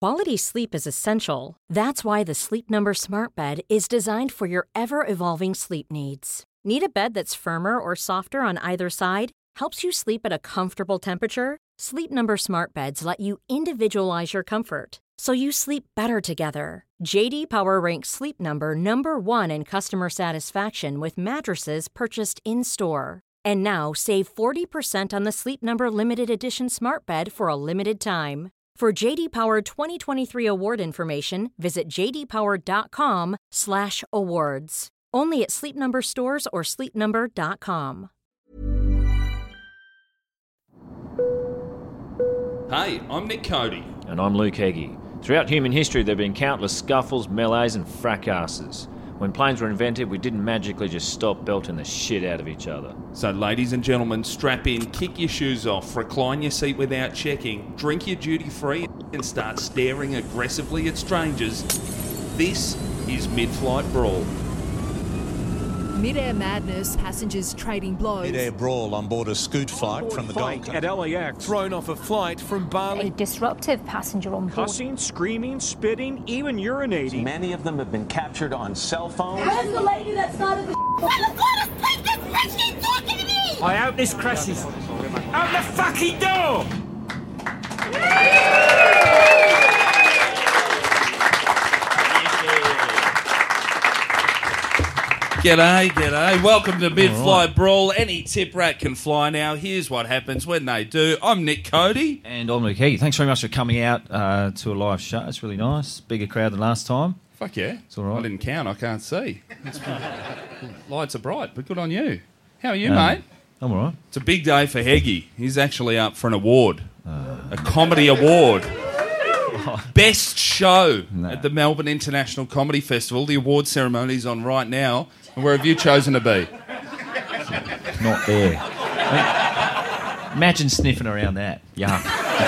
Quality sleep is essential. That's why the Sleep Number Smart Bed is designed for your ever-evolving sleep needs. Need a bed that's firmer or softer on either side? Helps you sleep at a comfortable temperature? Sleep Number Smart Beds let you individualize your comfort, so you sleep better together. J.D. Power ranks Sleep Number number 1 in customer satisfaction with mattresses purchased in-store. And now, save 40% on the Sleep Number Limited Edition Smart Bed for a limited time. For J.D. Power 2023 award information, visit jdpower.com/awards. Only at Sleep Number stores or sleepnumber.com. Hey, I'm Nick Cody. And I'm Luke Heggie. Throughout human history, there have been countless scuffles, melees and fracasses. When planes were invented, we didn't magically just stop belting the shit out of each other. So ladies and gentlemen, strap in, kick your shoes off, recline your seat without checking, drink your duty-free and start staring aggressively at strangers. This is Mid-Flight Brawl. Mid-air madness, passengers trading blows. Mid-air brawl on board a scoot flight from the Gold Coast. At LAX. Thrown off a flight from Bali. A disruptive passenger on board. Cussing, screaming, spitting, even urinating. Many of them have been captured on cell phones. Where's the lady that started the I hope this crashes. Open the fucking door! G'day. Welcome to Mid-Flight Brawl. Any tip rat can fly now. Here's what happens when they do. I'm Nick Cody. And I'm Luke Heggie. Thanks very much for coming out to a live show. It's really nice. Bigger crowd than last time. Fuck yeah. It's all right. I didn't count. I can't see. Lights are bright, but good on you. How are you, mate? I'm all right. It's a big day for Heggie. He's actually up for an award. A comedy award. Best show at the Melbourne International Comedy Festival. The award ceremony's on right now. And where have you chosen to be? Not there. Imagine sniffing around that. Yuck.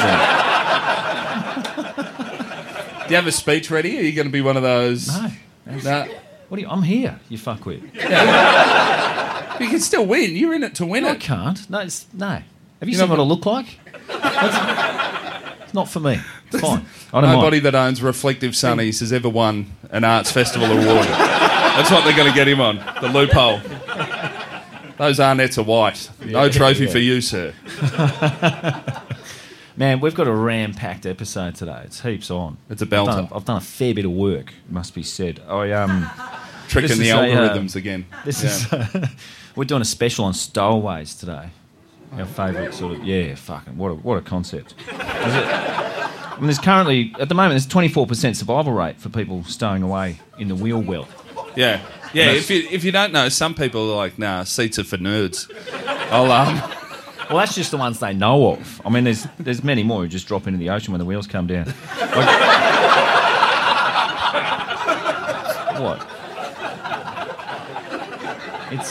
Do you have a speech ready? Are you going to be one of those? No. What are you? I'm here, you fuckwit. Yeah. You can still win. You're in it to win No, it. I can't. No. Have you seen what I look like? It's not for me. It's fine. I don't Nobody mind. that owns Reflective Sunnies has ever won an arts festival award. That's what they're going to get him on. The loophole. Those Arnett's are white. No trophy for you, sir. Man, we've got a ram-packed episode today. It's heaps on. It's a belter. I've done a fair bit of work, it must be said. Tricking the algorithms again. We're doing a special on stowaways today. Our favourite sort of... Yeah, fucking... What a concept. There's currently... At the moment, there's 24% survival rate for people stowing away in the wheel well. Yeah. If you don't know, some people are like, nah, seats are for nerds. Well, that's just the ones they know of. I mean, there's many more who just drop into the ocean when the wheels come down. What? It's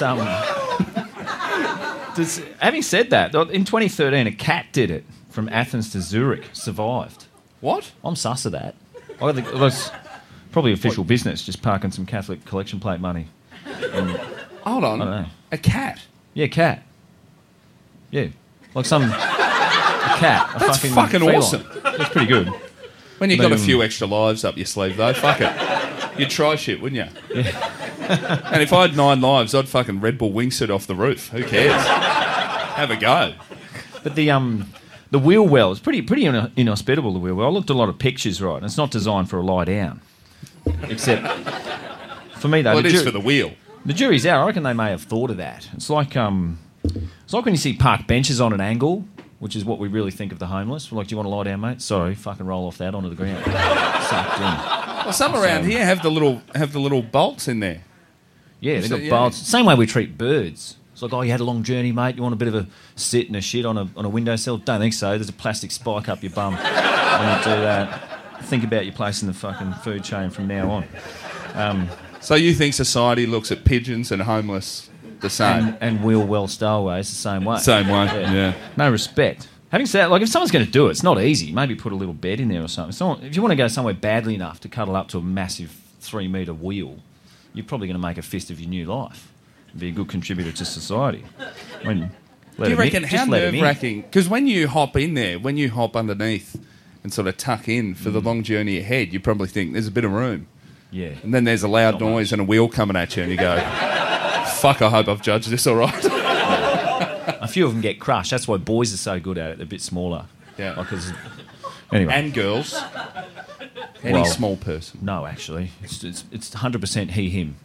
having said that, in 2013, a cat did it from Athens to Zurich, survived. What? I'm sus of that. I think that's probably official business, just parking some Catholic collection plate money. Hold on. I don't know. A cat? Yeah, cat. Yeah. Like a cat. That's fucking feline. awesome. That's pretty good. When you got a few extra lives up your sleeve, though, fuck it. You'd try shit, wouldn't you? Yeah. And if I had 9 lives, I'd fucking Red Bull wingsuit off the roof. Who cares? Have a go. But the wheel well is pretty inhospitable, the wheel well. I looked at a lot of pictures, right, and it's not designed for a lie down. Except, for me, though... Well, it is for the wheel. The jury's out. I reckon they may have thought of that. It's like when you see park benches on an angle, which is what we really think of the homeless. We're like, do you want to lie down, mate? Sorry, fucking roll off that onto the ground. Sucked in. Well, some around here have the little bolts in there. Yeah, they've got bolts. Same way we treat birds. It's like, oh, you had a long journey, mate. You want a bit of a sit and a shit on a windowsill? Don't think so. There's a plastic spike up your bum when you do that. Think about your place in the fucking food chain from now on. So you think society looks at pigeons and homeless the same? And wheel well stowaways the same way. Same way, yeah. No respect. Having said that, like, if someone's going to do it, it's not easy. Maybe put a little bed in there or something. If you want to go somewhere badly enough to cuddle up to a massive 3-metre wheel, you're probably going to make a fist of your new life and be a good contributor to society. Do you reckon how nerve-wracking? Because when you hop in there, when you hop underneath, and sort of tuck in for the long journey ahead, you probably think there's a bit of room. Yeah. And then there's a loud noise and a wheel coming at you, and you go, fuck, I hope I've judged this all right. A few of them get crushed. That's why boys are so good at it. They're a bit smaller. Yeah. Anyway. And girls. Any small person. No, actually. It's 100% he, him.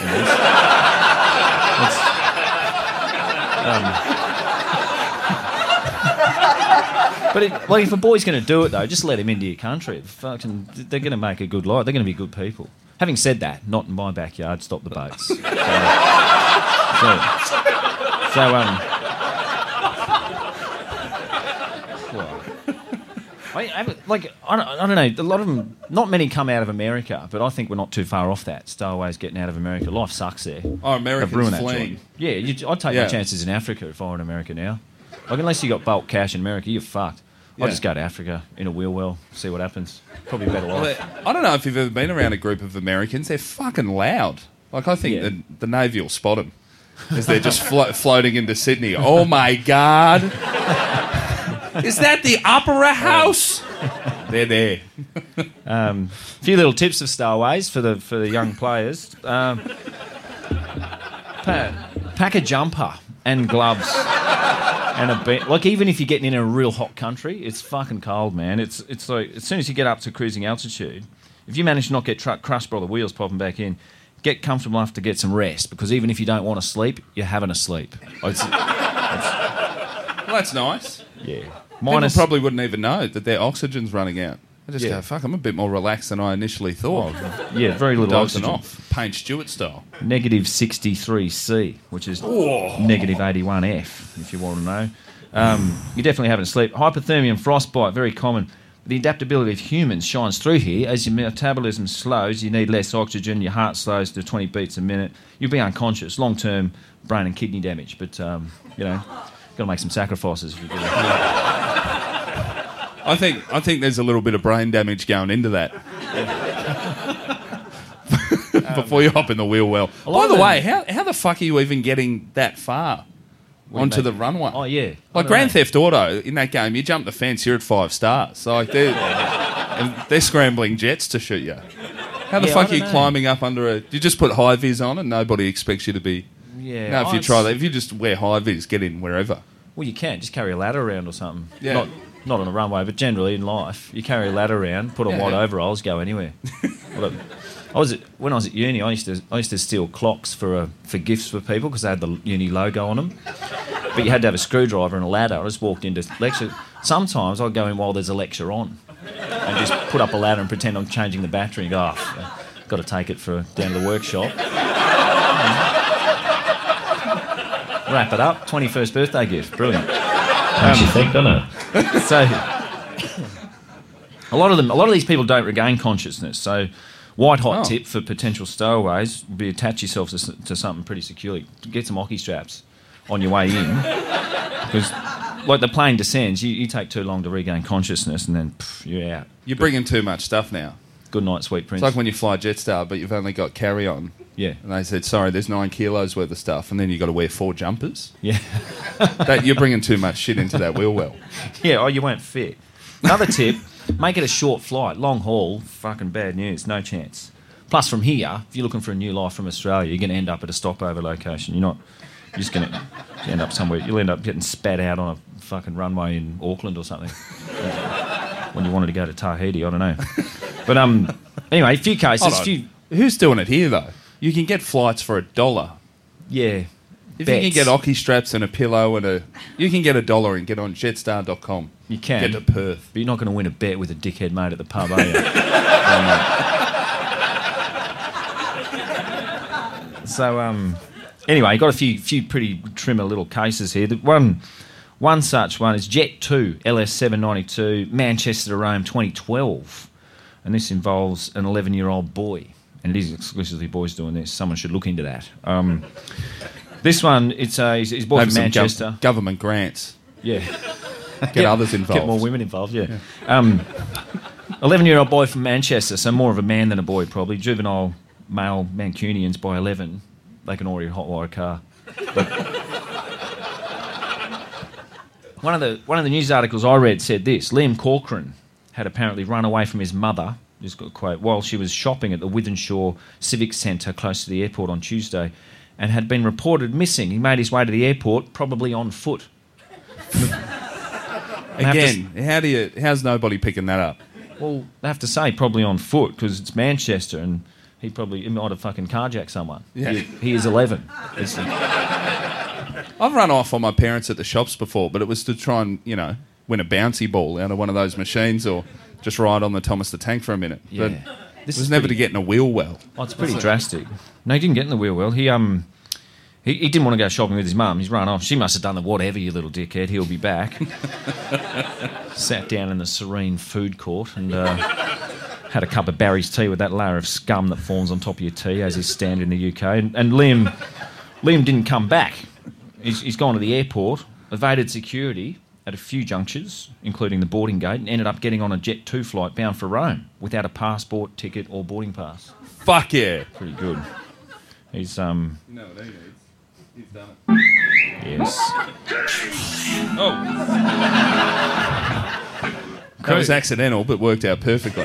But if a boy's going to do it, though, just let him into your country. They're going to make a good life. They're going to be good people. Having said that, not in my backyard, stop the boats. I don't know. A lot of them, not many come out of America, but I think we're not too far off that. Stowaways getting out of America. Life sucks there. Oh, Americans fleeing. Yeah, I'd take my chances in Africa if I were in America now. Like, unless you got bulk cash in America, you're fucked. I'll just go to Africa in a wheel well, see what happens. Probably a better life. I don't know if you've ever been around a group of Americans. They're fucking loud. Like, I think the Navy will spot them as they're just floating into Sydney. Oh, my God. Is that the Opera House? They're there. A few little tips of Stowaways for the young players. Pack a jumper and gloves and a belt. Like, even if you're getting in a real hot country, it's fucking cold, man. It's like, as soon as you get up to cruising altitude, if you manage to not get crushed by the wheels popping back in, get comfortable enough to get some rest, because even if you don't want to sleep, you're having a sleep. Well, that's nice. Yeah. People probably wouldn't even know that their oxygen's running out. I just go, fuck, I'm a bit more relaxed than I initially thought. Yeah, very little oxygen. Off. Payne Stewart style. Negative 63C, which is negative 81F, if you want to know. You're definitely having a sleep. Hypothermia and frostbite, very common. The adaptability of humans shines through here. As your metabolism slows, you need less oxygen, your heart slows to 20 beats a minute. You'll be unconscious, long-term brain and kidney damage. But, got to make some sacrifices if you do that. I think there's a little bit of brain damage going into that. Before you hop in the wheel well. By the way, how the fuck are you even getting that far onto the runway? Oh, yeah. Like Grand Theft Auto, in that game, you jump the fence, you're at 5 stars. So like they're scrambling jets to shoot you. How the fuck are you climbing up under a... You just put high vis on and nobody expects you to be... Yeah. No, if you try that, if you just wear high vis, get in wherever. Well, you can. Just carry a ladder around or something. Yeah. Not on a runway, but generally in life, you carry a ladder around, put on white overalls, go anywhere. When I was at uni, I used to steal clocks for gifts for people because they had the uni logo on them. But you had to have a screwdriver and a ladder. I just walked into lecture. Sometimes I'd go in while there's a lecture on and just put up a ladder and pretend I'm changing the battery and go, got to take it down to the workshop. Wrap it up. 21st birthday gift. Brilliant. Makes you think, doesn't it? So, a lot of these people don't regain consciousness. So, white hot tip for potential stowaways would be attach yourself to something pretty securely. Get some hockey straps on your way in, because like the plane descends, you take too long to regain consciousness, and then you're out. You're bringing too much stuff now. Good night, sweet prince. It's like when you fly Jetstar, but you've only got carry-on. Yeah. And they said, sorry, there's 9 kilos worth of stuff, and then you've got to wear 4 jumpers. Yeah. You're bringing too much shit into that wheel well. Yeah, you won't fit. Another tip, make it a short flight. Long haul, fucking bad news, no chance. Plus, from here, if you're looking for a new life from Australia, you're going to end up at a stopover location. You're just going to end up somewhere. You'll end up getting spat out on a fucking runway in Auckland or something. When you wanted to go to Tahiti, I don't know. But anyway, a few cases. Who's doing it here, though? You can get flights for $1. Yeah. If you can get hockey straps and a pillow you can get $1 and get on jetstar.com. You can. Get to Perth. But you're not going to win a bet with a dickhead mate at the pub, are you? Anyway, got a few pretty trimmer little cases here. One such one is Jet 2 LS792 Manchester to Rome 2012, and this involves an 11-year-old boy, and it is exclusively boys doing this. Someone should look into that. This one, he's boy from Manchester. Government grants. Yeah. Get others involved. Get more women involved, yeah. 11-year-old boy from Manchester, so more of a man than a boy probably. Juvenile male Mancunians by 11. They can already hotwire a car. But one of the news articles I read said this: Liam Corcoran had apparently run away from his mother, just got a quote, while she was shopping at the Wythenshawe Civic Centre close to the airport on Tuesday, and had been reported missing. He made his way to the airport, probably on foot. Again, how's nobody picking that up? Well, I have to say probably on foot because it's Manchester and he might have fucking carjacked someone. Yeah. He is 11. I've run off on my parents at the shops before, but it was to try and, win a bouncy ball out of one of those machines or just ride on the Thomas the Tank for a minute. Yeah. But this was never to get in a wheel well. Oh, it's pretty drastic. No, he didn't get in the wheel well. He didn't want to go shopping with his mum. He's run off. She must have done the whatever, you little dickhead. He'll be back. Sat down in the serene food court and had a cup of Barry's tea with that layer of scum that forms on top of your tea, as is standard in the UK. And Liam didn't come back. He's gone to the airport, evaded security at a few junctures, including the boarding gate, and ended up getting on a Jet 2 flight bound for Rome without a passport, ticket or boarding pass. Fuck yeah. Pretty good. He's, You know what he needs? He's done it. Yes. Oh. That was accidental, but worked out perfectly.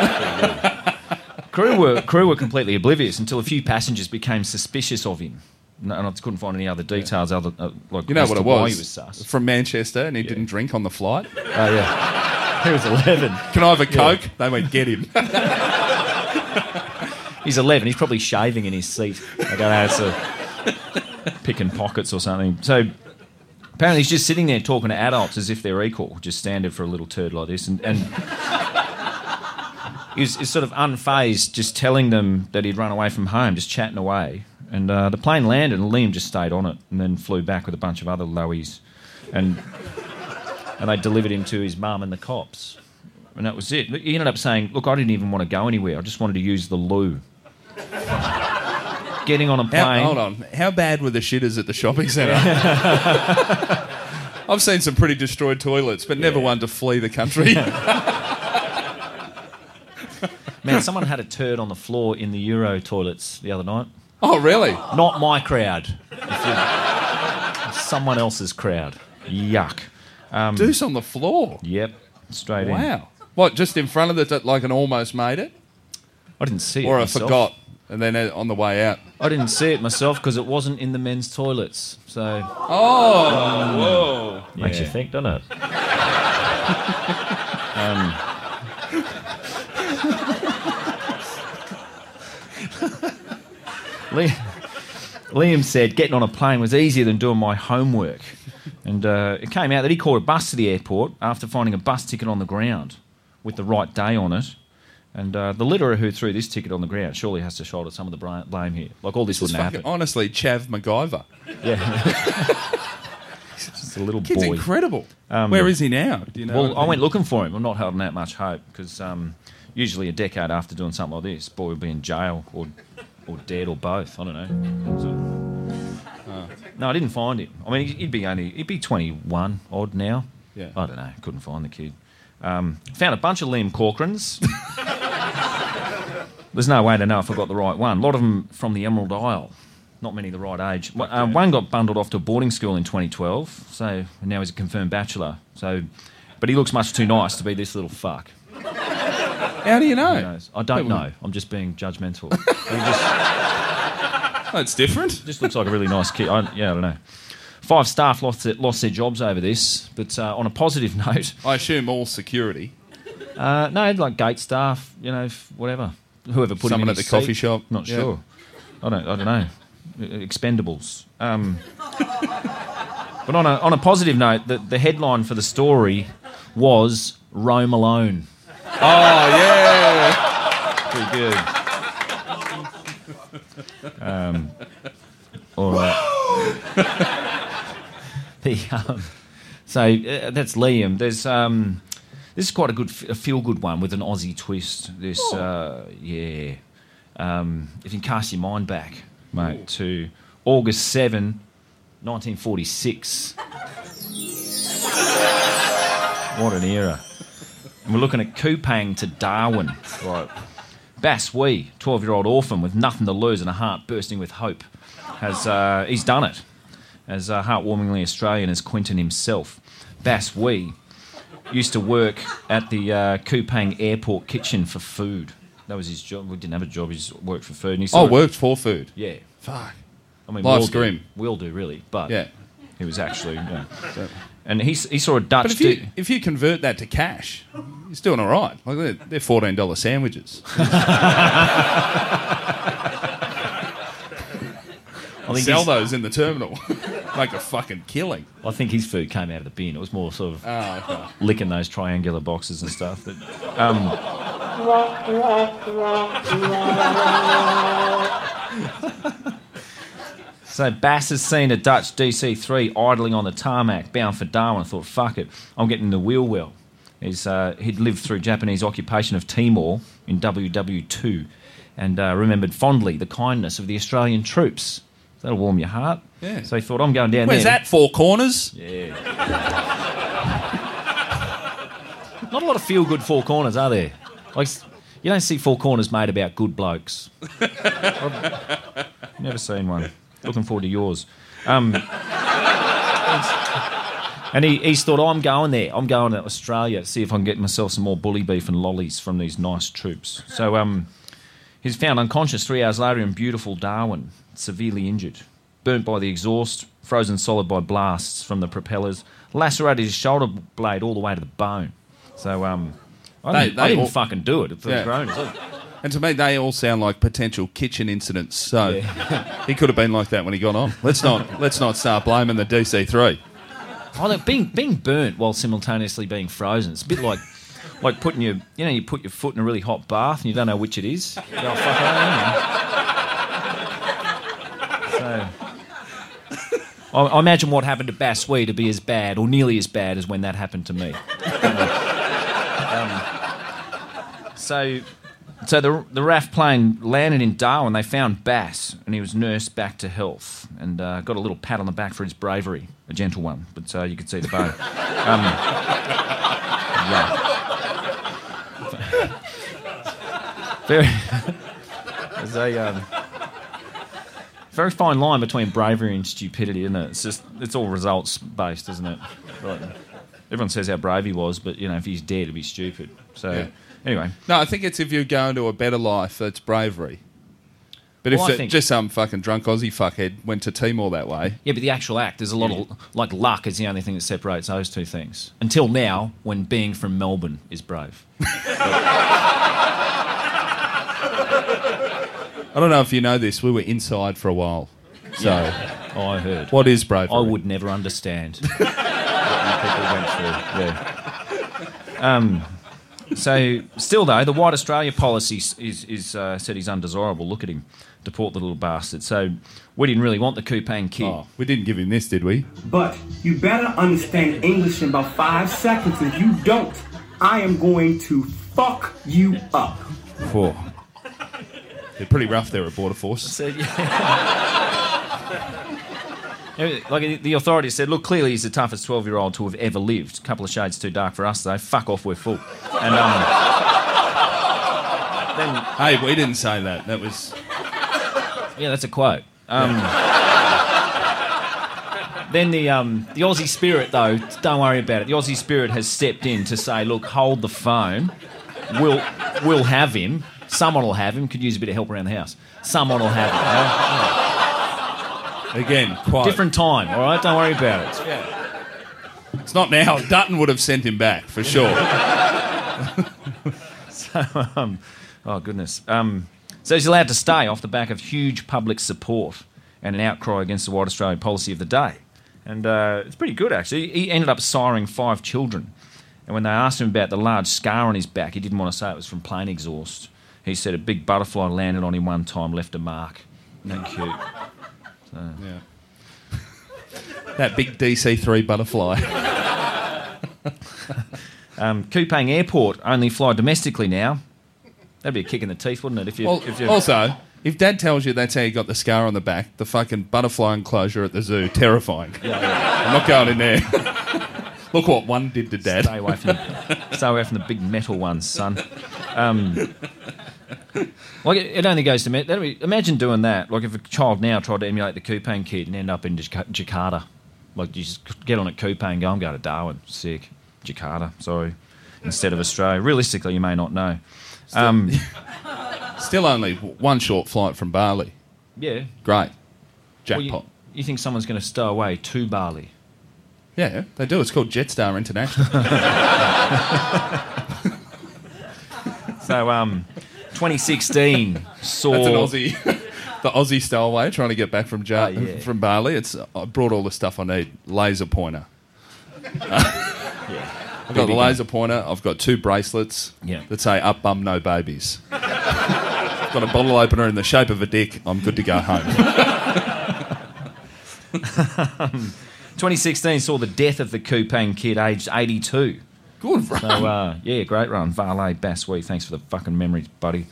Crew were completely oblivious until a few passengers became suspicious of him. And I couldn't find any other details other like You know what it why was? he was sus. From Manchester, and he didn't drink on the flight. Oh yeah, he was 11. Can I have a Coke? They went, get him. He's 11. He's probably shaving in his seat. I go, it's picking pockets or something. So apparently he's just sitting there talking to adults as if they're equal, just standard for a little turd like this, and he's sort of unfazed, just telling them that he'd run away from home, just chatting away. And the plane landed and Liam just stayed on it and then flew back with a bunch of other lowies. And they delivered him to his mum and the cops. And that was it. He ended up saying, look, I didn't even want to go anywhere. I just wanted to use the loo. Getting on a plane... Hold on. How bad were the shitters at the shopping centre? I've seen some pretty destroyed toilets, but never one to flee the country. Man, someone had a turd on the floor in the Euro toilets the other night. Oh, really? Not my crowd. Someone else's crowd. Yuck. Deuce on the floor? Yep, straight in. Wow. What, just in front of it, like an almost made it? I didn't see it Or myself. I forgot, and then on the way out? I didn't see it myself because it wasn't in the men's toilets. So... Oh, whoa. Makes you think, doesn't it? Liam said getting on a plane was easier than doing my homework. And it came out that he caught a bus to the airport after finding a bus ticket on the ground with the right day on it. And the litterer who threw this ticket on the ground surely has to shoulder some of the blame here. Like, all this wouldn't happen. Honestly, Chav MacGyver. Yeah. Just a little Kid's boy. incredible. Where is he now? Do you know? Well, I went looking for him. I'm not holding out much hope because usually a decade after doing something like this, boy would be in jail or dead or both. I don't know. No, I didn't find him. I mean, he'd be 21 odd now. Yeah. I don't know. Couldn't find the kid. Found a bunch of Liam Corcorans. There's no way to know if I got the right one. A lot of them from the Emerald Isle. Not many the right age. One got bundled off to a boarding school in 2012, so now he's a confirmed bachelor. But he looks much too nice to be this little fuck. How do you know? Who knows? I don't know. I'm just being judgmental. That's different. Just looks like a really nice kid. I don't know. 5 staff lost their jobs over this, but on a positive note... I assume all security. No, like gate staff, whatever. Whoever put someone him in at the his coffee seat. shop. Not sure. I don't know. Expendables. But on a positive note, the headline for the story was Rome Alone. Oh, yeah. Pretty good. All right. So that's Liam. There's this is quite a feel-good one with an Aussie twist. This, if you can cast your mind back, mate, to August 7, 1946. What an era. And we're looking at Kupang to Darwin. Right. Bass Wee, 12-year-old orphan with nothing to lose and a heart bursting with hope, he's done it. As heartwarmingly Australian as Quentin himself. Bass Wee used to work at the Kupang Airport kitchen for food. That was his job. We didn't have a job. He just worked for food. And he worked for food? Yeah. Fuck. I mean, life's grim. We all do, really. But yeah. He was actually... And he saw a Dutch... But if you convert that to cash, he's doing all right. Like they're $14 sandwiches. Sell those in the terminal. Make a fucking killing. I think his food came out of the bin. It was more sort of licking those triangular boxes and stuff. But, so Bass has seen a Dutch DC-3 idling on the tarmac, bound for Darwin. I thought, fuck it, I'm getting in the wheel well. He'd lived through Japanese occupation of Timor in WW2 and remembered fondly the kindness of the Australian troops. That'll warm your heart. Yeah. So he thought, I'm going down Where's there. Where's that, Four Corners? Yeah. Not a lot of feel-good Four Corners, are there? Like, you don't see Four Corners made about good blokes. I've never seen one. Looking forward to yours. And he's thought, I'm going there. I'm going to Australia to see if I can get myself some more bully beef and lollies from these nice troops. So he's found unconscious 3 hours later in beautiful Darwin, severely injured, burnt by the exhaust, frozen solid by blasts from the propellers, lacerated his shoulder blade all the way to the bone. So I didn't fucking do it. It was grown. And to me, they all sound like potential kitchen incidents. So he could have been like that when he got on. Let's not start blaming the DC-3. Oh, look, being burnt while simultaneously being frozen. It's a bit like putting you put your foot in a really hot bath and you don't know which it is. You go, fuck, I imagine what happened to Bass Wee to be as bad, or nearly as bad, as when that happened to me. So the RAF plane landed in Darwin. They found Bass, and he was nursed back to health, and got a little pat on the back for his bravery, a gentle one, but you could see the bone. There's a very fine line between bravery and stupidity, isn't it? It's all results based, isn't it? Like, everyone says how brave he was, but if he's dead, it'd be stupid. So anyway, no, I think it's if you go into a better life, that's bravery. But if just some fucking drunk Aussie fuckhead went to Timor that way, yeah. But the actual act, there's a lot of luck is the only thing that separates those two things. Until now, when being from Melbourne is brave. I don't know if you know this, we were inside for a while. So, I heard. What is bravery? I would never understand what you people went through. Yeah. So, still though, the White Australia policy is said he's undesirable. Look at him, deport the little bastard. So, we didn't really want the Kupang kid. Oh, we didn't give him this, did we? But you better understand English in about 5 seconds. If you don't, I am going to fuck you up. Whoa. They're pretty rough there at Border Force. So, like the authorities said, look, clearly he's the toughest 12-year-old to have ever lived. A couple of shades too dark for us, though. Fuck off, we're full. And then, hey, we didn't say that. That was... Yeah, that's a quote. Then the Aussie Spirit, though, don't worry about it. The Aussie Spirit has stepped in to say, look, hold the phone. We'll have him. Someone will have him. Could use a bit of help around the house. Someone will have him. Again, quite... Different time, all right? Don't worry about it. Yeah. It's not now. Dutton would have sent him back, for sure. Oh, goodness. So he's allowed to stay off the back of huge public support and an outcry against the White Australian policy of the day. And it's pretty good, actually. He ended up siring 5 children. And when they asked him about the large scar on his back, he didn't want to say it was from plane exhaust. He said a big butterfly landed on him one time, left a mark. Isn't that cute? So. Yeah. That big DC-3 butterfly. Kupang Airport only fly domestically now. That'd be a kick in the teeth, wouldn't it? Also, if Dad tells you that's how you got the scar on the back, the fucking butterfly enclosure at the zoo, terrifying. I'm not going in there. Look what one did to Dad. Stay away from the big metal ones, son. Like it only goes to... Imagine doing that. Like if a child now tried to emulate the Kupang kid and end up in Jakarta. Like you just get on at Kupang and go, I'm going to Darwin. Sick. Jakarta, sorry, instead of Australia. Realistically, you may not know. Still only one short flight from Bali. Yeah. Great. Well, Jackpot. you think someone's going to stow away to Bali? Yeah, they do. It's called Jetstar International. So, 2016 saw... That's an Aussie. The Aussie stowaway trying to get back from from Bali. I brought all the stuff I need. Laser pointer. I've got the laser pointer. I've got 2 bracelets that say "Up bum, no babies." I've got a bottle opener in the shape of a dick. I'm good to go home. 2016 saw the death of the Kupang Kid, aged 82. Good run. So, great run. Varley Basui, thanks for the fucking memories, buddy.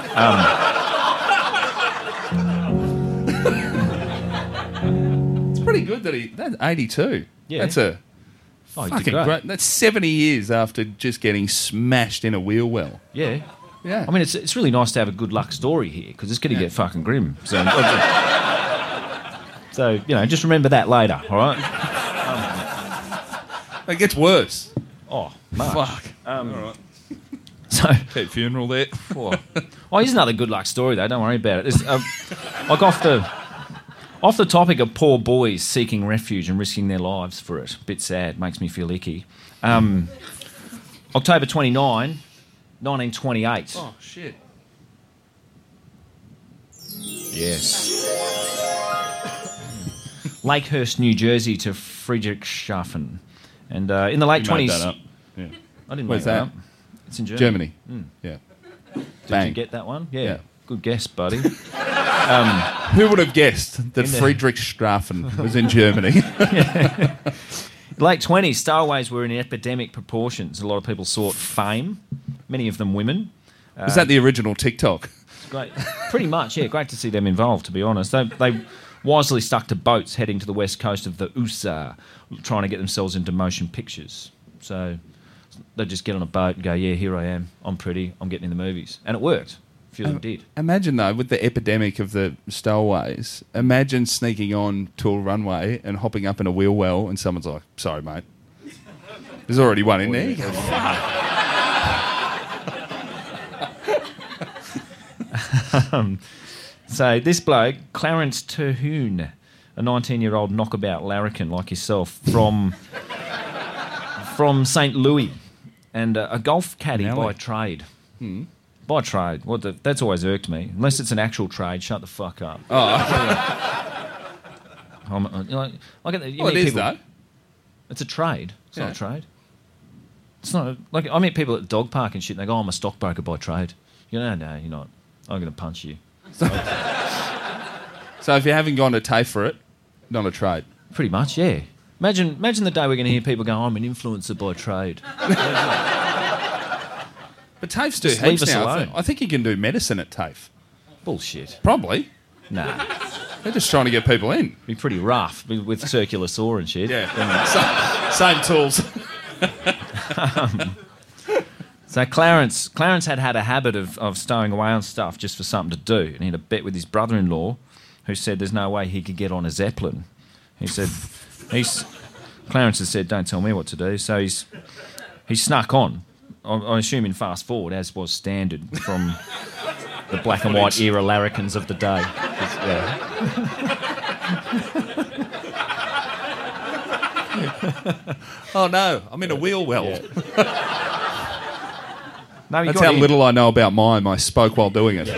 It's pretty good that's 82. Yeah. That's a fucking great. That's 70 years after just getting smashed in a wheel well. Yeah. Yeah. I mean, it's really nice to have a good luck story here because it's going to get fucking grim. So, just remember that later, all right? It gets worse. Oh, much. Fuck. All right. So, Pet funeral there. Here's another good luck story though. Don't worry about it. Like off the topic of poor boys seeking refuge and risking their lives for it. Bit sad. Makes me feel icky. October 29, 1928. Oh shit. Yes. Lakehurst, New Jersey to Friedrichshafen. And in the late 20s... Made that up. Yeah. I didn't Where's make that that? up. It's in Germany. Yeah. Did you get that one? Yeah. Good guess, buddy. Who would have guessed that Friedrichshafen was in Germany? Late 20s, stowaways were in epidemic proportions. A lot of people sought fame, many of them women. Was that the original TikTok? Great. Pretty much, yeah. Great to see them involved, to be honest. They wisely stuck to boats heading to the west coast of the USA, trying to get themselves into motion pictures. So they'd just get on a boat and go, yeah, here I am. I'm pretty. I'm getting in the movies. And it worked. A few of them did. Imagine, though, with the epidemic of the stowaways, imagine sneaking on to a runway and hopping up in a wheel well and someone's like, sorry, mate. There's already one in there. You go, So this bloke, Clarence Terhune, a 19-year-old knockabout larrikin like yourself from St. Louis, and a golf caddy by trade. By trade. That's always irked me. Unless it's an actual trade, shut the fuck up. It is, though. It's a trade. It's not a trade. It's not like I meet people at the dog park and shit, and they go, I'm a stockbroker by trade. You know, no, you're not. I'm going to punch you. So if you haven't gone to TAFE for it, not a trade. Pretty much, yeah. Imagine the day we're going to hear people go, I'm an influencer by trade. But TAFE's do Just leave heaps us now. alone. I think you can do medicine at TAFE. Bullshit. Probably. Nah. They're just trying to get people in. Be pretty rough with circular saw and shit. Yeah. Same tools. So Clarence had a habit of stowing away on stuff just for something to do. And he had a bet with his brother-in-law who said there's no way he could get on a Zeppelin. He said, Clarence has said, don't tell me what to do. So he snuck on. I assume in fast forward, as was standard from the black and white era larrikins of the day. Oh no, I'm in a wheel well. Yeah. No, that's how little I know about mime. I spoke while doing it.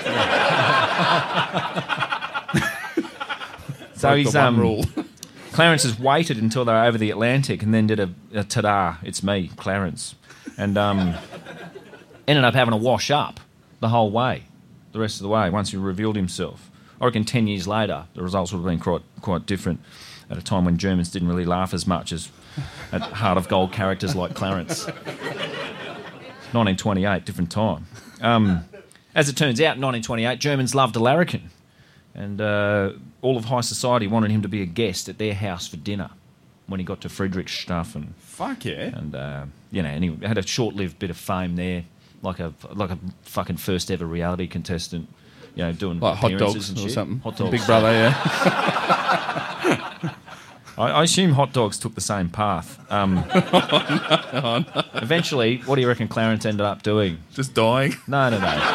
So he's Clarence has waited until they're over the Atlantic and then did a ta-da, it's me, Clarence. And ended up having to wash up the whole way, the rest of the way, once he revealed himself. I reckon 10 years later, the results would have been quite different at a time when Germans didn't really laugh as much as at Heart of Gold characters like Clarence. 1928, different time. As it turns out, in 1928, Germans loved a larrikin. And all of high society wanted him to be a guest at their house for dinner when he got to Friedrichshafen. Fuck yeah. And, and he had a short-lived bit of fame there, like a fucking first-ever reality contestant, doing like hot dogs and or shit. something. Hot dogs. Big Brother, yeah. I assume hot dogs took the same path. Eventually, what do you reckon Clarence ended up doing? Just dying? No.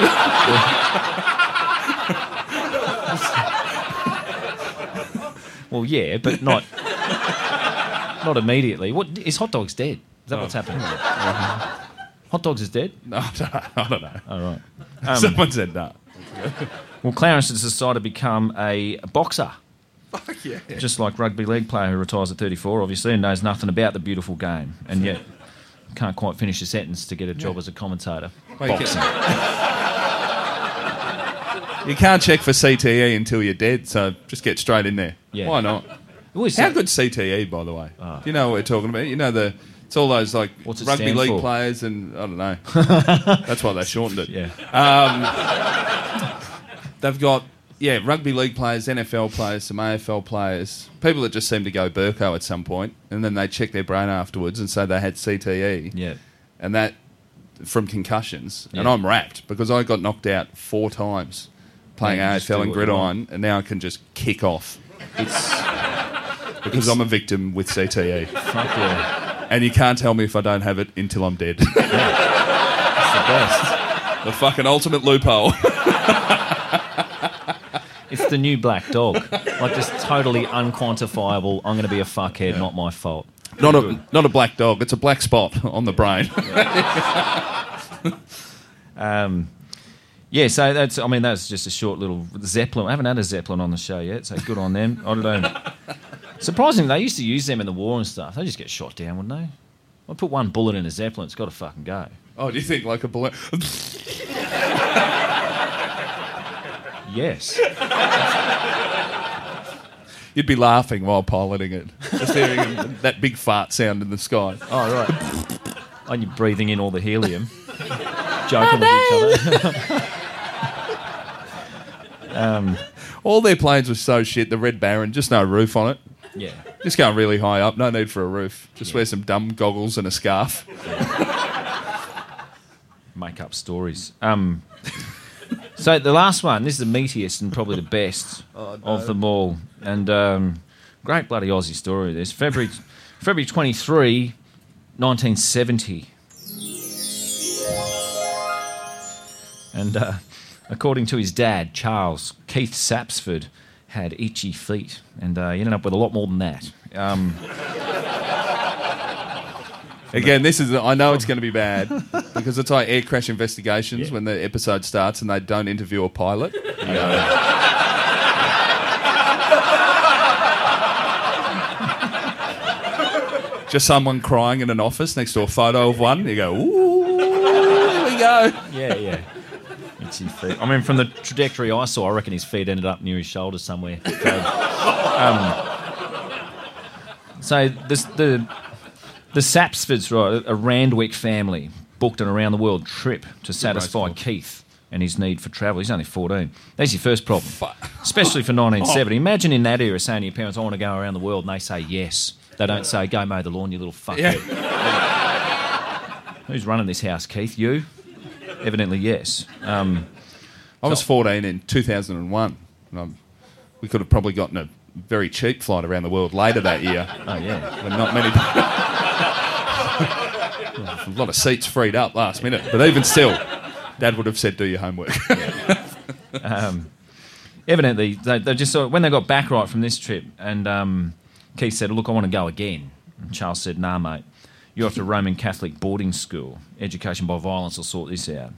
Well, yeah, but not immediately. What is hot dogs dead? Is that what's happening? Hot dogs is dead? No, I don't know. All right. Someone said that. Well, Clarence has decided to become a boxer. Fuck yeah. Just like rugby league player who retires at 34, obviously, and knows nothing about the beautiful game, and yet can't quite finish a sentence to get a job as a commentator. Boxing. You can't check for CTE until you're dead, so just get straight in there. Yeah. Why not? How good's CTE, by the way? Do you know what we're talking about? You know it's all those like rugby league players and I don't know. That's why they shortened it. Yeah. They've got rugby league players, NFL players, some AFL players, people that just seem to go Burko at some point, and then they check their brain afterwards and say they had CTE. Yeah. And that from concussions. Yeah. And I'm wrapped because I got knocked out 4 times playing AFL and gridiron, and now I can just kick off. Because I'm a victim with CTE. Fuck yeah. And you can't tell me if I don't have it until I'm dead. Yeah. It's the best. The fucking ultimate loophole. It's the new black dog. Like, just totally unquantifiable. I'm going to be a fuckhead, not my fault. Not a black dog. It's a black spot on the brain. So that's just a short little Zeppelin. I haven't had a Zeppelin on the show yet, so good on them. I don't know. Surprisingly, they used to use them in the war and stuff. They just get shot down, wouldn't they? I put one bullet in a Zeppelin, it's got to fucking go. Oh, do you think like a bullet? Yes. You'd be laughing while piloting it. Just hearing that big fart sound in the sky. Oh, right. And you're breathing in all the helium. Joking with each other. All their planes were so shit. The Red Baron, just no roof on it. Yeah. Just going really high up. No need for a roof. Just wear some dumb goggles and a scarf. Make up stories. So the last one, this is the meatiest and probably the best of them all. And great bloody Aussie story, this. February 23, 1970. And according to his dad, Charles, Keith Sapsford had itchy feet. And he ended up with a lot more than that. Again, I know it's going to be bad because it's like Air Crash Investigations when the episode starts and they don't interview a pilot. Just someone crying in an office next to a photo of one. You go, ooh, here we go. Yeah. Itchy feet. I mean, from the trajectory I saw, I reckon his feet ended up near his shoulders somewhere. So the Sapsfords, right, a Randwick family, booked an around-the-world trip to satisfy Keith and his need for travel. He's only 14. That's your first problem, especially for 1970. Imagine in that era saying to your parents, I want to go around the world, and they say yes. They don't say, go mow the lawn, you little fuckhead. Yeah. Who's running this house, Keith? You? Evidently, yes. I was 14 in 2001. And we could have probably gotten a very cheap flight around the world later that year. Oh, yeah. When not many a lot of seats freed up last minute. But even still, Dad would have said, do your homework. Evidently, they just saw, when they got back right from this trip, and Keith said, look, I want to go again. And Charles said, nah, mate. You're off to Roman Catholic boarding school. Education by violence will sort this out.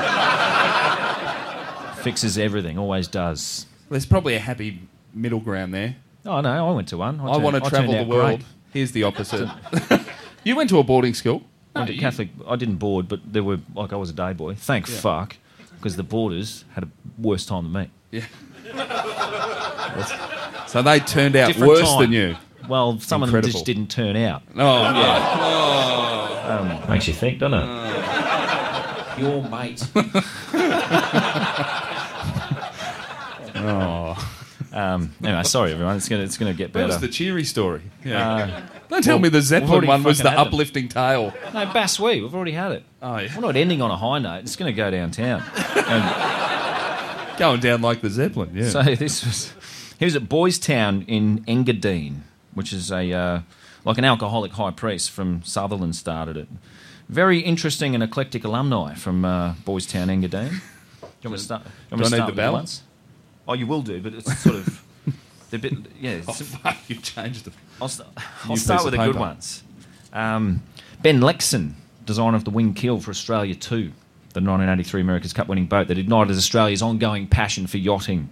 Fixes everything, always does. There's probably a happy middle ground there. Oh, no, I went to one. I want to travel the world. Great. Here's the opposite. You went to a boarding school? Went to Catholic. I didn't board, but there were, like, I was a day boy. Thank fuck, because the boarders had a worse time than me. Yeah. So they turned out different worse than you. Well, some of them just didn't turn out. Oh, yeah. Makes you think, doesn't it? Your mate. Anyway, sorry everyone. It's gonna get better. That was the cheery story. Yeah. Don't tell me the Zeppelin one was the uplifting tale. No, Bass Wee. We've already had it. Oh, yeah. We're not ending on a high note. It's going to go downtown. Going down like the Zeppelin. Yeah. So he was at Boys Town in Engadine. which is a like an alcoholic high priest from Sutherland started it. Very interesting and eclectic alumni from Boys Town, Engadine. Do you want me to start? Do I need the bell? Ones? Oh, you will do, but it's sort of... They're a bit, yeah. Oh, fuck, you changed them. I'll start with the good ones. Ben Lexon, designer of the Winged Keel for Australia 2, the 1983 America's Cup winning boat that ignited Australia's ongoing passion for yachting.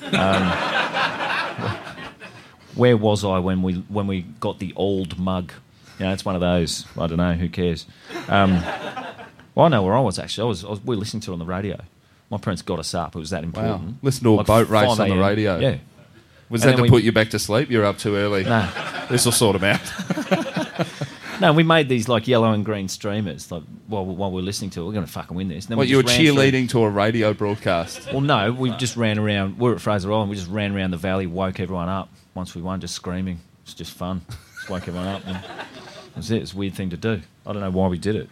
Where was I when we got the old mug? It's one of those. I don't know. Who cares? Well, I know where I was actually. We were listening to it on the radio. My parents got us up. It was that important. Wow. Listen to a boat race on the radio. Yeah. Was that to put you back to sleep? You're up too early. No. This will sort them out. No, we made these like yellow and green streamers. Like while we're listening to it, we're going to fucking win this. And then you were cheerleading to a radio broadcast? Well, no, we just ran around. We were at Fraser Island. We just ran around the valley, woke everyone up. Once we won, just screaming. It's just fun. Just woke everyone up. And that's it. It's a weird thing to do. I don't know why we did it.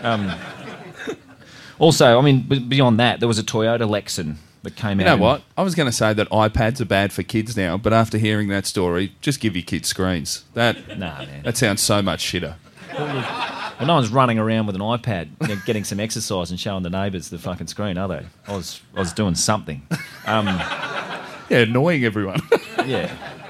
Also, I mean, beyond that, there was a Toyota Lexon that came out. You know what? I was going to say that iPads are bad for kids now, but after hearing that story, just give your kids screens. Nah, man. That sounds so much shitter. Well, no one's running around with an iPad, getting some exercise and showing the neighbours the fucking screen, are they? I was doing something. Annoying everyone. Yeah.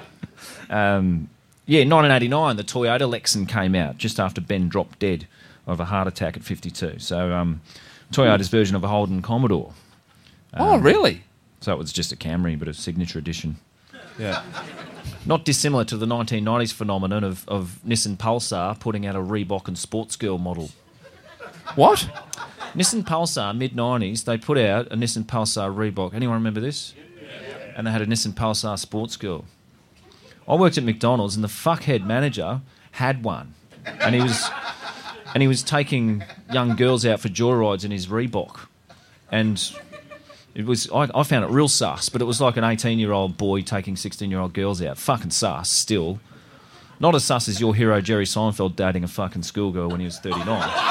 1989, the Toyota Lexon came out just after Ben dropped dead of a heart attack at 52. So, Toyota's version of a Holden Commodore. Oh, really? So it was just a Camry, but a signature edition. Yeah. Not dissimilar to the 1990s phenomenon of Nissan Pulsar putting out a Reebok and Sports Girl model. What? Nissan Pulsar, mid-90s, they put out a Nissan Pulsar Reebok. Anyone remember this? And they had a Nissan Pulsar Sports Girl. I worked at McDonald's and the fuckhead manager had one. And he was taking young girls out for joyrides in his Reebok. And it was I found it real sus, but it was like an 18-year-old boy taking 16-year-old girls out. Fucking sus, still. Not as sus as your hero Jerry Seinfeld dating a fucking schoolgirl when he was 39.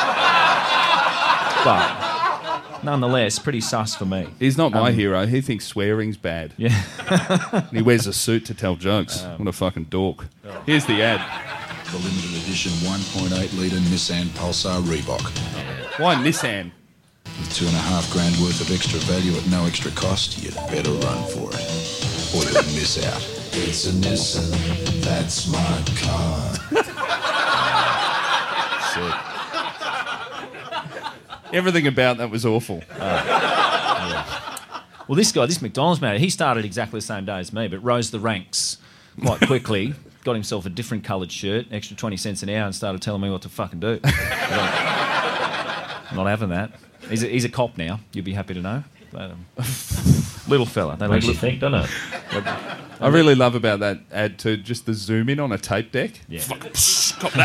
But nonetheless, pretty sus for me. He's not my hero. He thinks swearing's bad. Yeah. And he wears a suit to tell jokes. What a fucking dork. Here's the ad. The limited edition 1.8-litre Nissan Pulsar Reebok. Why Nissan? With $2,500 worth of extra value at no extra cost, you'd better run for it, or you'll miss out. It's a Nissan, that's my car. Everything about that was awful. Yeah. Well, this McDonald's man, he started exactly the same day as me, but rose the ranks quite quickly. Got himself a different coloured shirt, extra 20 cents an hour, and started telling me what to fucking do. I'm not having that. He's a cop now, you'll be happy to know. But, little fella. That makes you think, doesn't it? I really love about that ad too, just the zoom in on a tape deck. Yeah. Got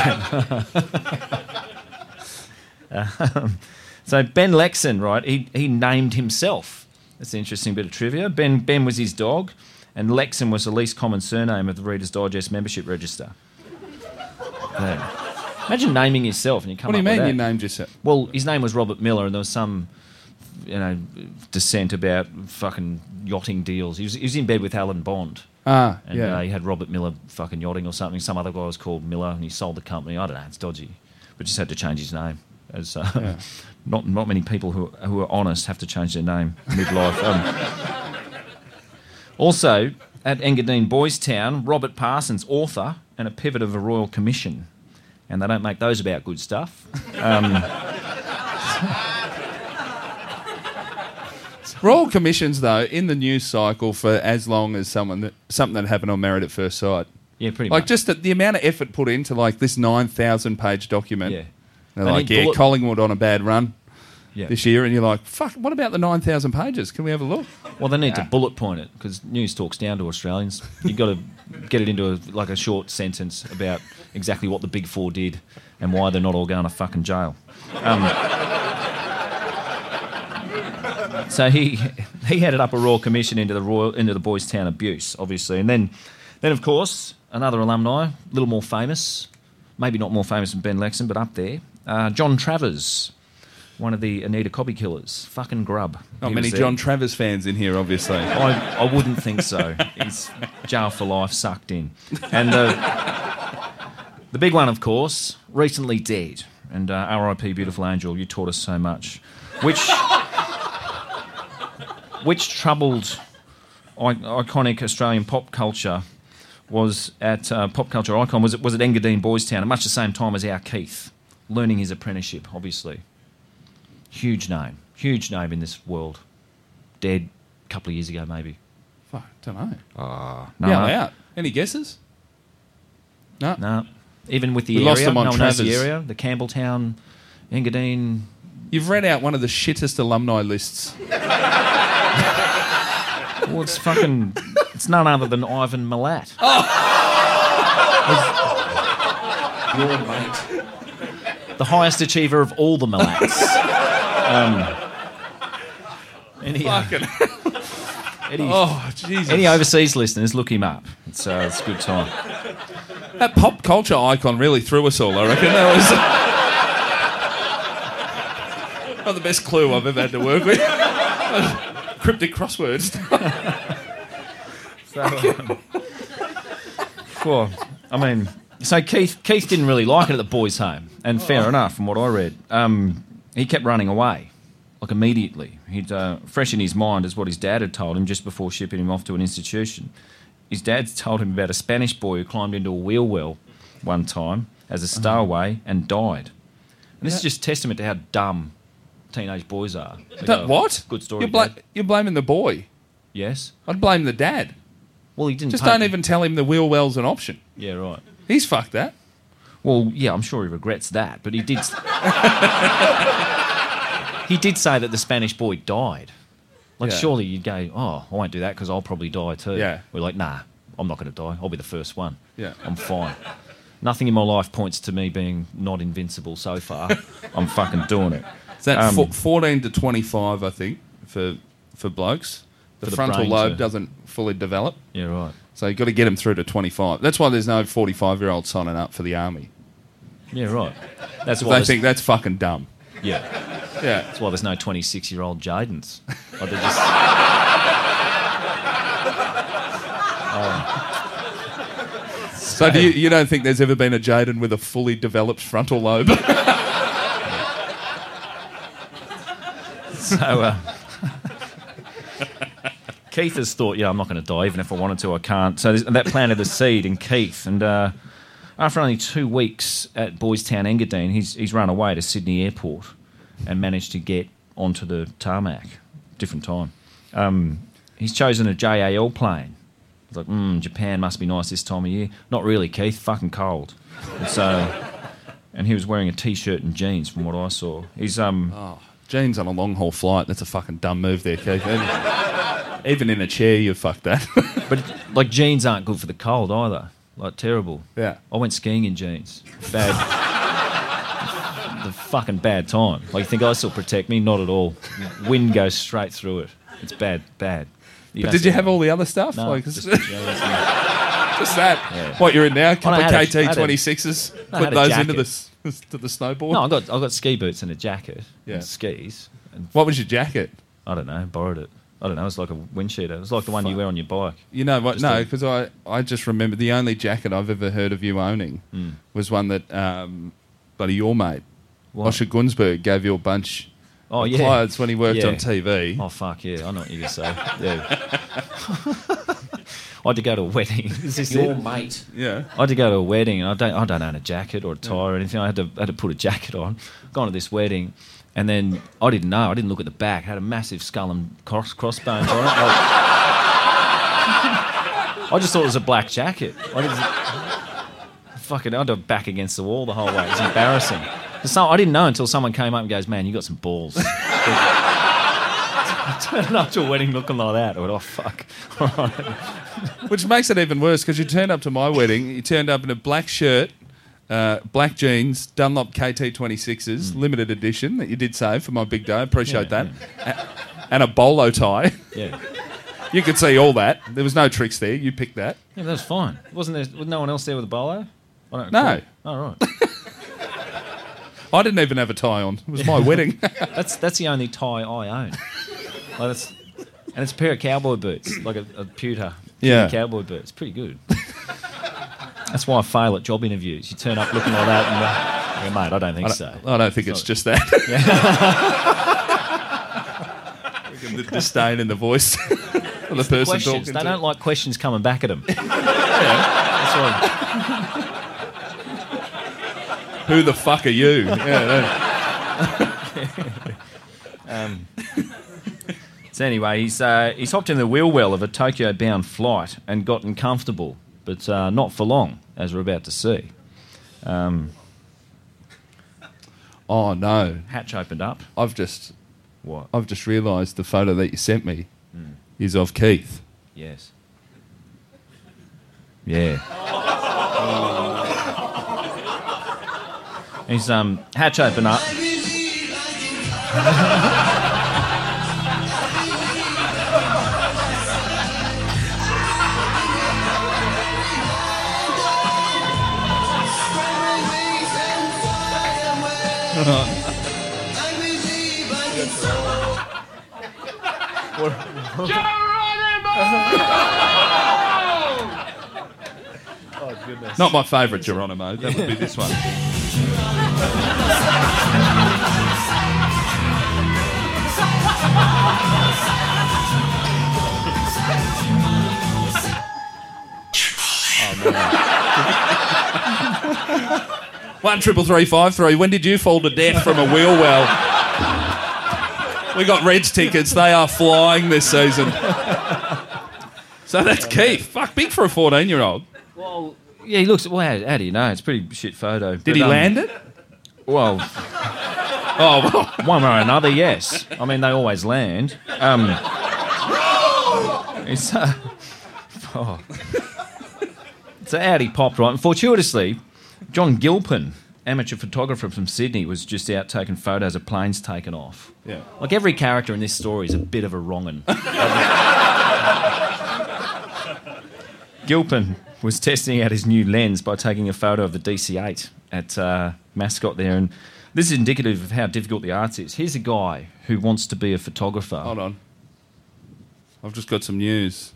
that. So Ben Lexon, right, he named himself. That's an interesting bit of trivia. Ben was his dog, and Lexon was the least common surname of the Reader's Digest membership register. Yeah. Imagine naming yourself and you come up with that. What do you mean you named yourself? Well, his name was Robert Miller, and there was some, dissent about fucking yachting deals. He was in bed with Alan Bond. He had Robert Miller fucking yachting or something. Some other guy was called Miller, and he sold the company. I don't know, it's dodgy. But just had to change his name. As not many people who are honest have to change their name midlife. Also, at Engadine Boys Town, Robert Parsons, author and a pivot of a Royal Commission. And they don't make those about good stuff. Royal Commissions, though, in the news cycle for as long as something that happened on Married at First Sight. Yeah, pretty much. Like, just the amount of effort put into, like, this 9,000-page document. Yeah. They're like, Collingwood on a bad run this year. And you're like, fuck, what about the 9,000 pages? Can we have a look? Well, they need to bullet point it, because news talks down to Australians. You've got to get it into a short sentence about exactly what the Big Four did and why they're not all going to fucking jail. So he headed up a Royal Commission into the Boys Town abuse, obviously. And then of course, another alumni, a little more famous, maybe not more famous than Ben Lexon, but up there, John Travers. One of the Anita Cobby killers. Fucking grub. Not He many was there. John Travers fans in here, obviously. I wouldn't think so. He's jail for life, sucked in. And the big one, of course, recently dead. And R.I.P. Beautiful Angel, you taught us so much. Which troubled iconic Australian pop culture was at Pop Culture Icon was at Engadine Boys Town at much the same time as our Keith, learning his apprenticeship, obviously. Huge name in this world. Dead a couple of years ago, maybe. Fuck, don't know. No, Yeah, out. Any guesses? No. No. Even with the We area, lost them on no one knows the Travers. area, the Campbelltown, Engadine. You've read out one of the shittest alumni lists. Well, it's none other than Ivan Milat. Your mate. The highest achiever of all the Milats. Jesus. Any overseas listeners, look him up. It's a good time. That pop culture icon really threw us all, I reckon. That was not the best clue I've ever had to work with. Cryptic crosswords. So Keith didn't really like it at the boys' home, and fair enough from what I read. He kept running away, like immediately. He'd fresh in his mind as what his dad had told him just before shipping him off to an institution. His dad told him about a Spanish boy who climbed into a wheel well one time as a stowaway and died. And this is just testament to how dumb teenage boys are. What? Good story. You're blaming the boy. Yes. I'd blame the dad. Well, he didn't. Just don't even tell him the wheel well's an option. Yeah, right. He's fucked that. Well, yeah, I'm sure he regrets that, but he did. He did say that the Spanish boy died. Like, surely you'd go, oh, I won't do that because I'll probably die too. Yeah. We're like, nah, I'm not going to die. I'll be the first one. Yeah. I'm fine. Nothing in my life points to me being not invincible so far. I'm fucking doing it. Is that 14 to 25, I think, for blokes? The frontal lobe doesn't fully develop. Yeah, right. So you've got to get them through to 25. That's why there's no 45-year-olds signing up for the army. Yeah, right. That's why they think that's fucking dumb. Yeah. Yeah. That's why there's no 26-year-old Jadens. Like they're just... So you don't think there's ever been a Jaden with a fully developed frontal lobe? So, Keith has thought, I'm not going to die. Even if I wanted to, I can't. So that planted the seed in Keith. And after only 2 weeks at Boys Town Engadine, he's run away to Sydney Airport and managed to get onto the tarmac. Different time. He's chosen a JAL plane. It's like, Japan must be nice this time of year. Not really, Keith. Fucking cold. And he was wearing a T-shirt and jeans, from what I saw. He's jeans on a long-haul flight. That's a fucking dumb move there, Keith. Even in a chair, you fucked that. But, like, jeans aren't good for the cold either. Like, terrible. Yeah. I went skiing in jeans. Bad. The fucking bad time. Like, you think this will protect me? Not at all. Wind goes straight through it. It's bad. But did you have all the other stuff? No, like, just that? Yeah. What you're in now? A couple of KT 26s. Put those into the snowboard. No, I got ski boots and a jacket. Yeah. And skis. And what was your jacket? I don't know. Borrowed it. I don't know. It was like a wind sheeter. It was like the one you wear on your bike. You know what? No, because I just remember the only jacket I've ever heard of you owning was one that buddy your mate, Osher Gunsberg, gave you a bunch of clothes when he worked on TV. Oh, fuck, yeah. I know what you're going to say. Yeah. I had to go to a wedding. Is this your it? mate? Yeah. I had to go to a wedding, and I don't own a jacket or a tie or anything. I had to put a jacket on. Gone to this wedding, and then I didn't know. I didn't look at the back. It had a massive skull and crossbones on it. I just thought it was a black jacket. I had to back against the wall the whole way. It was embarrassing. I didn't know until someone came up and goes, "Man, you got some balls." I turned up to a wedding looking like that. I went, "Oh, fuck." All right. Which makes it even worse because you turned up to my wedding. You turned up in a black shirt, black jeans, Dunlop KT 26s, limited edition that you did save for my big day. Appreciate that. Yeah. And a bolo tie. Yeah. You could see all that. There was no tricks there. You picked that. Yeah, that was fine. Was no one else there with a bolo? No. Cool. Oh, right. I didn't even have a tie on. It was my wedding. That's the only tie I own. And it's a pair of cowboy boots, like a pewter cowboy boot. It's pretty good. That's why I fail at job interviews. You turn up looking like that and mate, I don't think so. I don't think it's just that. The disdain in the voice of the person talking to. They don't like questions coming back at them. That's who the fuck are you? So anyway, he's hopped in the wheel well of a Tokyo-bound flight and gotten comfortable, but not for long, as we're about to see. Oh no! Hatch opened up. I've just realised the photo that you sent me is of Keith. Yes. Yeah. He's hatch open up. Oh, goodness. Not my favourite Geronimo. That would be this one. Oh, no. 1-3-3-5-3. When did you fall to death from a wheel well? We got Reds tickets. They are flying this season. So that's Keith. Fuck, big for a 14-year-old. Well, yeah, he looks... Well, how do you know? It's a pretty shit photo. Did he land it? Well... one way or another, yes. I mean, they always land. It's... So out he popped, right? And fortuitously, John Gilpin, amateur photographer from Sydney, was just out taking photos of planes taking off. Yeah. Like every character in this story is a bit of a wrong'un. Gilpin was testing out his new lens by taking a photo of the DC-8 at Mascot there, and this is indicative of how difficult the arts is. Here's a guy who wants to be a photographer. Hold on. I've just got some news.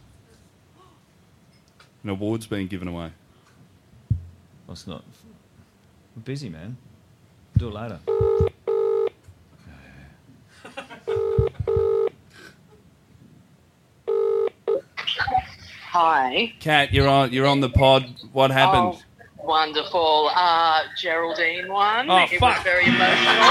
An award's being given away. Well, it's not... We're busy, man. Do it later. Hi. Kat, you're on the pod. What happened? Oh, wonderful. Geraldine won. Oh, it fuck. was very emotional.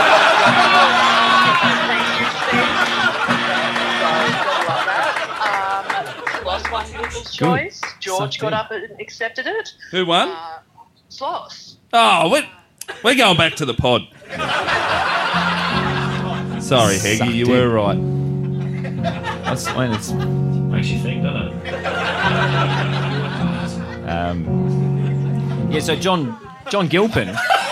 Sloss won People's Choice. George got up and accepted it. Who won? Sloss. Oh, we're going back to the pod. Sorry, Heggie, you were right. That's, I mean, it makes you think, doesn't it? Yeah, so John Gilpin,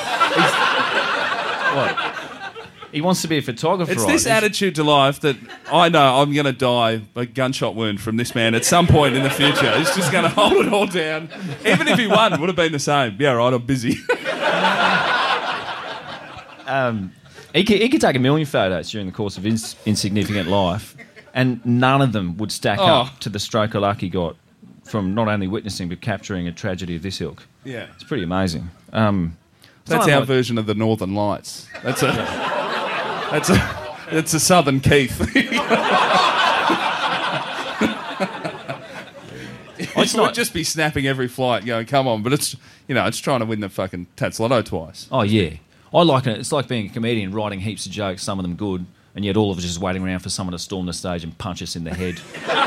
what? He wants to be a photographer. It's right? this attitude to life that I know I'm going to die a gunshot wound from this man at some point in the future. He's just going to hold it all down. Even if he won, it would have been the same. Yeah, right, I'm busy. He could take 1 million photos during the course of his insignificant life, and none of them would stack up to the stroke of luck he got from not only witnessing but capturing a tragedy of this ilk. Yeah. It's pretty amazing. That's our version of the Northern Lights. That's a Southern Keith. It would just be snapping every flight, going, come on, but it's trying to win the fucking Tats Lotto twice. Oh, yeah. I like it. It's like being a comedian, writing heaps of jokes, some of them good, and yet all of us just waiting around for someone to storm the stage and punch us in the head.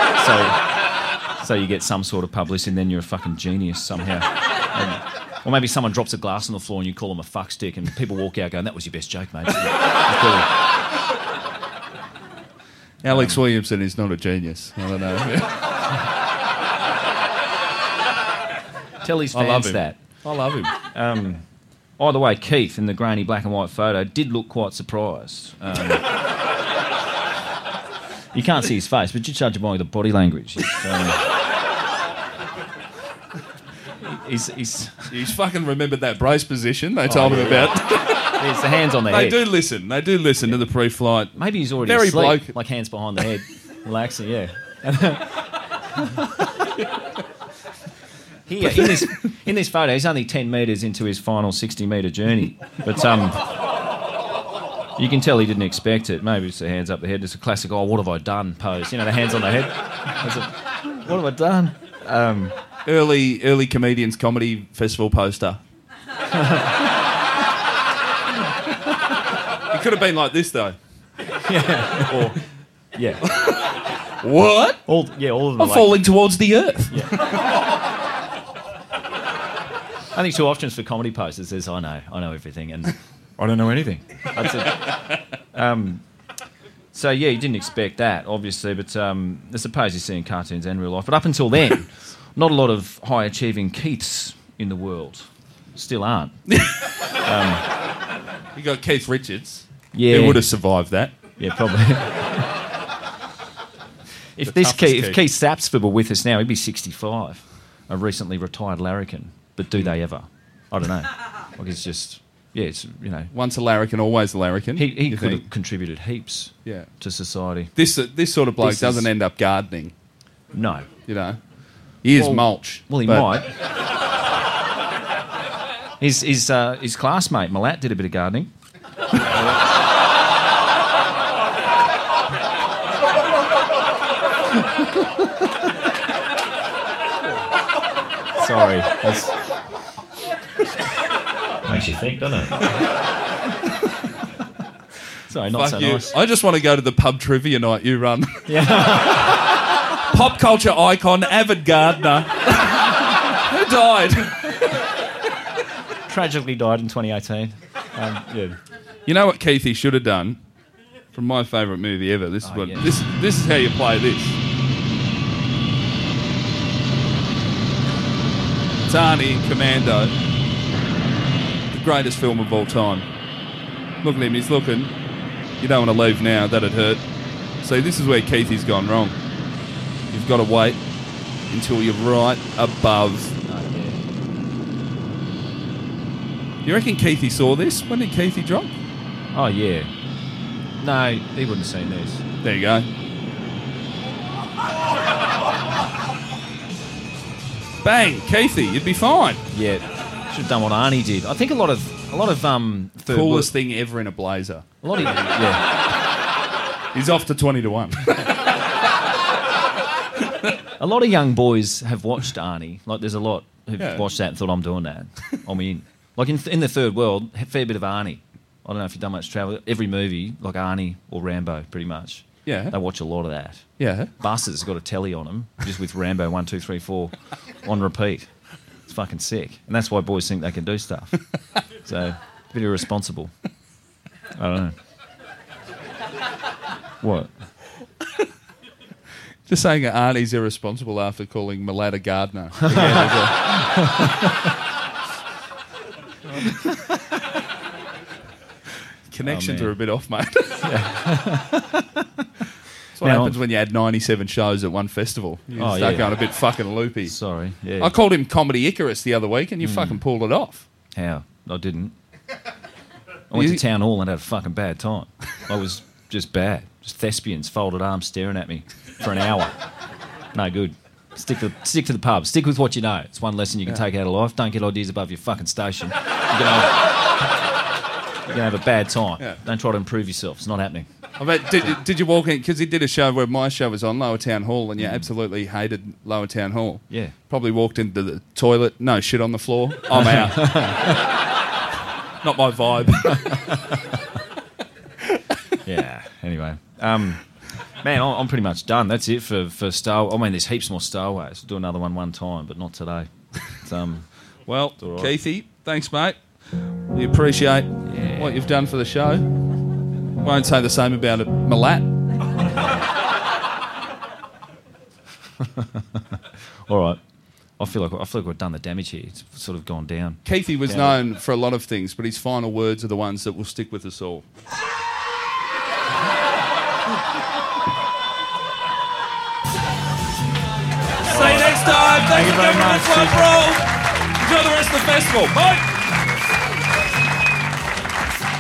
So you get some sort of publicity, and then you're a fucking genius somehow. Or maybe someone drops a glass on the floor and you call them a fuckstick, and people walk out going, that was your best joke, mate. Alex Williamson is not a genius. I don't know. Tell his fans that. I love him. Either way, Keith, in the grainy black and white photo, did look quite surprised. You can't see his face, but you judge him by the body language. He's fucking remembered that brace position they told him about. It's the hands on the head. They do listen. They do listen to the pre-flight. Maybe he's already Very asleep, bloke. like hands behind the head, relaxing. Yeah. Here, in this photo, he's only 10 metres into his final 60-metre journey, but you can tell he didn't expect it. Maybe it's the hands up the head. It's a classic, "Oh, what have I done?" pose. You know, the hands on the head. What have I done? Early comedians comedy festival poster. It could have been like this though. Yeah. Or yeah. What? All of them. I'm falling towards the earth. Yeah. I think two options for comedy posters is I know everything, and I don't know anything. That's it. So yeah, you didn't expect that, obviously, but I suppose you see in cartoons and real life. But up until then, not a lot of high-achieving Keiths in the world. Still aren't. You got Keith Richards. Yeah. He would have survived that. Yeah, probably. If Keith Sapsford were with us now, he'd be 65. A recently retired larrikin. But do they ever? I don't know. Like it's just, yeah, it's, you know. Once a larrikin, always a larrikin. He could have contributed heaps to society. This sort of bloke doesn't end up gardening. No. You know. He is mulch. Well, he might. His classmate, Malat, did a bit of gardening. Sorry. That's... Makes you think, doesn't it? Sorry, not Fuck so you. nice. I just want to go to the pub trivia night you run. Yeah. Pop culture icon, avid gardener. Who died? Tragically died in 2018. Yeah. You know what Keithy should have done? From my favourite movie ever. This is this is how you play this. It's Arnie in Commando. The greatest film of all time. Look at him, he's looking. You don't want to leave now, that'd hurt. See, this is where Keithy's gone wrong. You've got to wait until you're right above. You reckon Keithy saw this? When did Keithy drop? Oh, yeah. No, he wouldn't have seen this. There you go. Bang, Keithy, you'd be fine. Yeah, should have done what Arnie did. I think a lot of third coolest thing ever in a blazer. A lot of yeah. He's off to 20-1. A lot of young boys have watched Arnie. Like, there's a lot who've watched that and thought, I'm doing that. I'm in. Like, in the third world, a fair bit of Arnie. I don't know if you've done much travel. Every movie, like Arnie or Rambo, pretty much. Yeah. They watch a lot of that. Yeah. Buster's got a telly on them, just with Rambo 1, 2, 3, 4 on repeat. It's fucking sick. And that's why boys think they can do stuff. So, a bit irresponsible. I don't know. What? Just saying that Arnie's irresponsible after calling Malad a gardener. Connections are a bit off, mate. That's what happens when you had 97 shows at one festival. You start going a bit fucking loopy. Sorry, yeah. I called him Comedy Icarus the other week and you fucking pulled it off. How? I didn't. I went to Town Hall and had a fucking bad time. I was just bad. Just thespians, folded arms staring at me for an hour. No good. Stick to the pub. Stick with what you know. It's one lesson you can take out of life. Don't get ideas above your fucking station. You're going to have a bad time. Yeah. Don't try to improve yourself. It's not happening. I bet, did you walk in... Because he did a show where my show was on, Lower Town Hall, and you absolutely hated Lower Town Hall. Yeah. Probably walked into the toilet. No, shit on the floor. I'm out. Not my vibe. Yeah, anyway. Man, I'm pretty much done. That's it for Star... I mean, there's heaps more Star Wars. We'll do another one time, but not today. Well, right. Keithy, thanks, mate. We appreciate what you've done for the show. Won't say the same about Malat. All right. I feel like we've done the damage here. It's sort of gone down. Keithy was known for a lot of things, but his final words are the ones that will stick with us all. See you next time. Thank you very much. Enjoy the rest of the festival. Bye.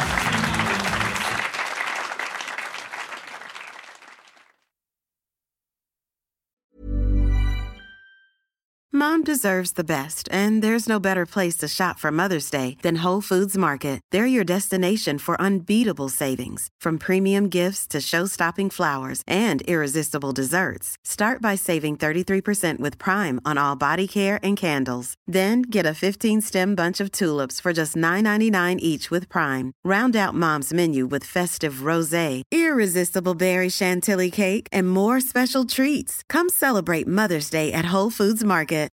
Mom deserves the best, and there's no better place to shop for Mother's Day than Whole Foods Market. They're your destination for unbeatable savings, from premium gifts to show-stopping flowers and irresistible desserts. Start by saving 33% with Prime on all body care and candles. Then get a 15-stem bunch of tulips for just $9.99 each with Prime. Round out Mom's menu with festive rosé, irresistible berry chantilly cake, and more special treats. Come celebrate Mother's Day at Whole Foods Market.